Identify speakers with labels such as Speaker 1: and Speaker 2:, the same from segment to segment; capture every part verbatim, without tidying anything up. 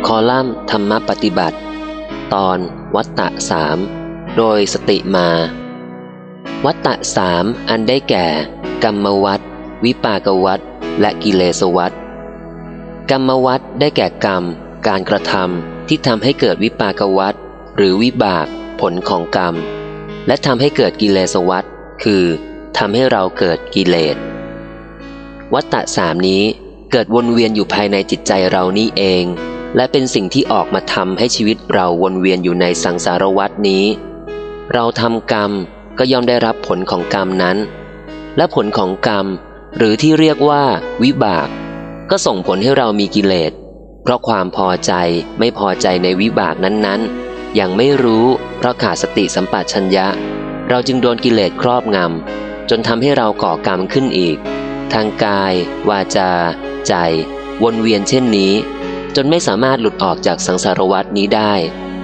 Speaker 1: คอลัมน์ธรรมปฏิบัติตอนวัตตะสามโดยสติมาวัตตะสามอันได้แก่กรรมวัฏวิปากวัฏและกิเลสวัฏกรรมวัฏได้แก่กรรมการกระทำที่ทำให้เกิดวิปากวัฏหรือวิบากผลของกรรมและทำให้เกิดกิเลสวัฏคือทำให้เราเกิดกิเลสวัตตะสามนี้เกิดวนเวียนอยู่ภายในจิตใจเรานี่เองและเป็นสิ่งที่ออกมาทำให้ชีวิตเราวนเวียนอยู่ในสังสารวัฏนี้เราทำกรรมก็ย่อมได้รับผลของกรรมนั้นและผลของกรรมหรือที่เรียกว่าวิบากก็ส่งผลให้เรามีกิเลสเพราะความพอใจไม่พอใจในวิบากนั้นๆยังไม่รู้เพราะขาดสติสัมปชัญญะเราจึงโดนกิเลสครอบงำจนทำให้เราก่อกรรมขึ้นอีกทางกายวาจาใจวนเวียนเช่นนี้จนไม่สามารถหลุดออกจากสังสารวัฏนี้ได้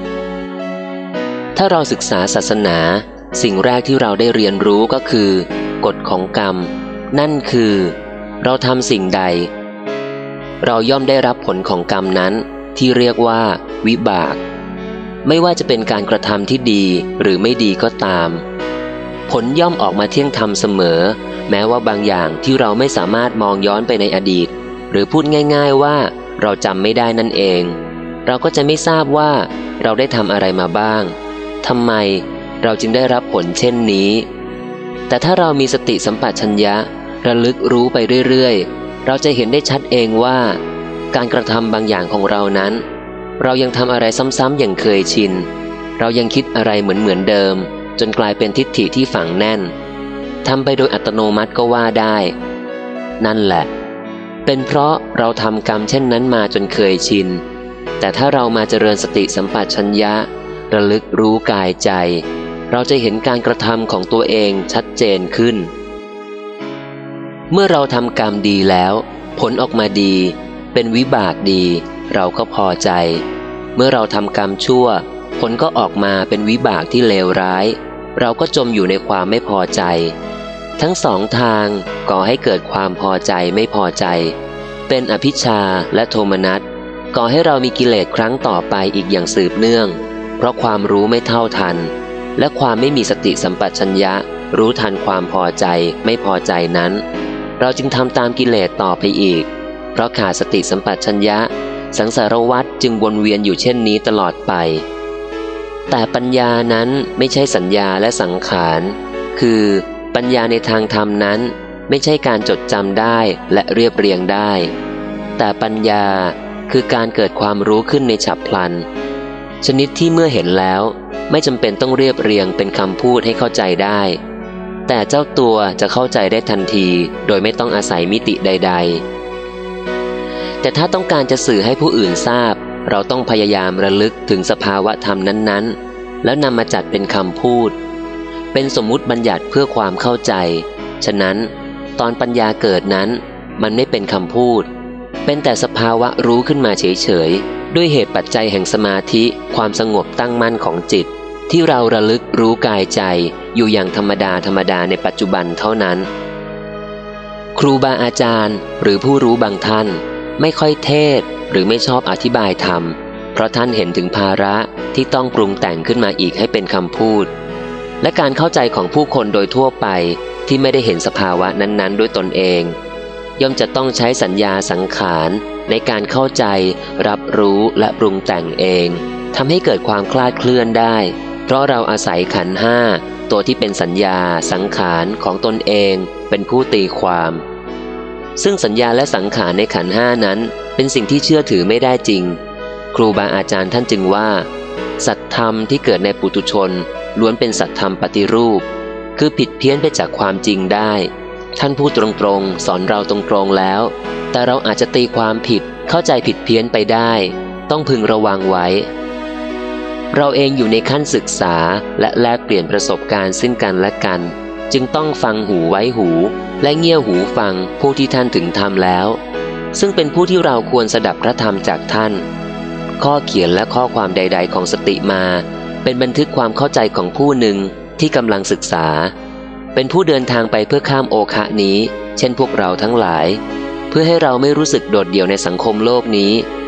Speaker 1: ถ้าเราศึกษาศาสนาสิ่งแรกที่เราได้เรียนรู้ก็คือกฎของกรรมนั่นคือเราทำสิ่งใดเราย่อมได้รับผลของกรรมนั้นที่เรียกว่าวิบากไม่ว่าจะเป็นการกระทำที่ดีหรือไม่ดีก็ตามผลย่อมออกมาเที่ยงธรรมเสมอแม้ว่าบางอย่างที่เราไม่สามารถมองย้อนไปในอดีตหรือพูดง่ายๆว่าเราจำไม่ได้นั่นเองเราก็จะไม่ทราบว่าเราได้ทำอะไรมาบ้างทำไมเราจึงได้รับผลเช่นนี้แต่ถ้าเรามีสติสัมปชัญญะระลึกรู้ไปเรื่อยๆเราจะเห็นได้ชัดเองว่าการกระทำบางอย่างของเรานั้นเรายังทำอะไรซ้ำๆอย่างเคยชินเรายังคิดอะไรเหมือนๆเดิมจนกลายเป็นทิฏฐิที่ฝังแน่นทำไปโดยอัตโนมัติก็ว่าได้นั่นแหละเป็นเพราะเราทำกรรมเช่นนั้นมาจนเคยชินแต่ถ้าเรามาเจริญสติสัมปชัญญะระลึกรู้กายใจเราจะเห็นการกระทำของตัวเองชัดเจนขึ้นเมื่อเราทำกรรมดีแล้วผลออกมาดีเป็นวิบากดีเราก็พอใจเมื่อเราทำกรรมชั่วผลก็ออกมาเป็นวิบากที่เลวร้ายเราก็จมอยู่ในความไม่พอใจทั้งสองทางก่อให้เกิดความพอใจไม่พอใจเป็นอภิชฌาและโทมนัสก่อให้เรามีกิเลสครั้งต่อไปอีกอย่างสืบเนื่องเพราะความรู้ไม่เท่าทันและความไม่มีสติสัมปชัญญะรู้ทันความพอใจไม่พอใจนั้นเราจึงทำตามกิเลสต่อไปอีกเพราะขาดสติสัมปชัญญะสังสารวัฏจึงวนเวียนอยู่เช่นนี้ตลอดไปแต่ปัญญานั้นไม่ใช่สัญญาและสังขารคือปัญญาในทางธรรมนั้นไม่ใช่การจดจำได้และเรียบเรียงได้แต่ปัญญาคือการเกิดความรู้ขึ้นในฉับพลันชนิดที่เมื่อเห็นแล้วไม่จำเป็นต้องเรียบเรียงเป็นคำพูดให้เข้าใจได้แต่เจ้าตัวจะเข้าใจได้ทันทีโดยไม่ต้องอาศัยมิติใดๆแต่ถ้าต้องการจะสื่อให้ผู้อื่นทราบเราต้องพยายามระลึกถึงสภาวะธรรมนั้นๆแล้วนำมาจัดเป็นคำพูดเป็นสมมุติบัญญัติเพื่อความเข้าใจฉะนั้นตอนปัญญาเกิดนั้นมันไม่เป็นคำพูดเป็นแต่สภาวะรู้ขึ้นมาเฉยๆด้วยเหตุปัจจัยแห่งสมาธิความสงบตั้งมั่นของจิตที่เราระลึกรู้กายใจอยู่อย่างธรรมดาธรรมดาในปัจจุบันเท่านั้นครูบาอาจารย์หรือผู้รู้บางท่านไม่ค่อยเทศหรือไม่ชอบอธิบายธรรมเพราะท่านเห็นถึงภาระที่ต้องปรุงแต่งขึ้นมาอีกให้เป็นคำพูดและการเข้าใจของผู้คนโดยทั่วไปที่ไม่ได้เห็นสภาวะนั้นๆด้วยตนเองย่อมจะต้องใช้สัญญาสังขารในการเข้าใจรับรู้และปรุงแต่งเองทำให้เกิดความคลาดเคลื่อนได้เพราะเราอาศัยขันธ์ห้าตัวที่เป็นสัญญาสังขารของตนเองเป็นผู้ตีความซึ่งสัญญาและสังขารในขันธ์ห้านั้นเป็นสิ่งที่เชื่อถือไม่ได้จริงครูบาอาจารย์ท่านจึงว่าสัตธรรมที่เกิดในปุถุชนล้วนเป็นสัตธรรมปฏิรูปคือผิดเพี้ยนไปจากความจริงได้ท่านพูดตรงๆสอนเราตรงๆแล้วแต่เราอาจจะตีความผิดเข้าใจผิดเพี้ยนไปได้ต้องพึงระวังไว้เราเองอยู่ในขั้นศึกษาและแลกเปลี่ยนประสบการณ์ซึ่งกันและกันจึงต้องฟังหูไว้หูและเงี่ยหูฟังผู้ที่ท่านถึงธรรมแล้วซึ่งเป็นผู้ที่เราควรสดับพระธรรมจากท่านข้อเขียนและข้อความใดๆของสติมาเป็นบันทึกความเข้าใจของผู้หนึ่งที่กำลังศึกษาเป็นผู้เดินทางไปเพื่อข้ามโอคะนี้เช่นพวกเราทั้งหลายเพื่อให้เราไม่รู้สึกโดดเดี่ยวในสังคมโลกนี้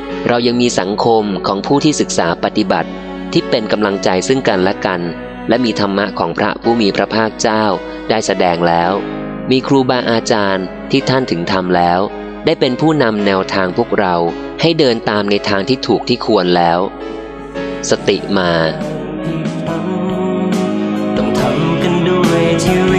Speaker 1: เรายังมีสังคมของผู้ที่ศึกษาปฏิบัติที่เป็นกำลังใจซึ่งกันและกันและมีธรรมะของพระผู้มีพระภาคเจ้าได้แสดงแล้วมีครูบาอาจารย์ที่ท่านถึงธรรมแล้วได้เป็นผู้นำแนวทางพวกเราให้เดินตามในทางที่ถูกที่ควรแล้วสติมา
Speaker 2: ต้องทำกันด้วยชีวิต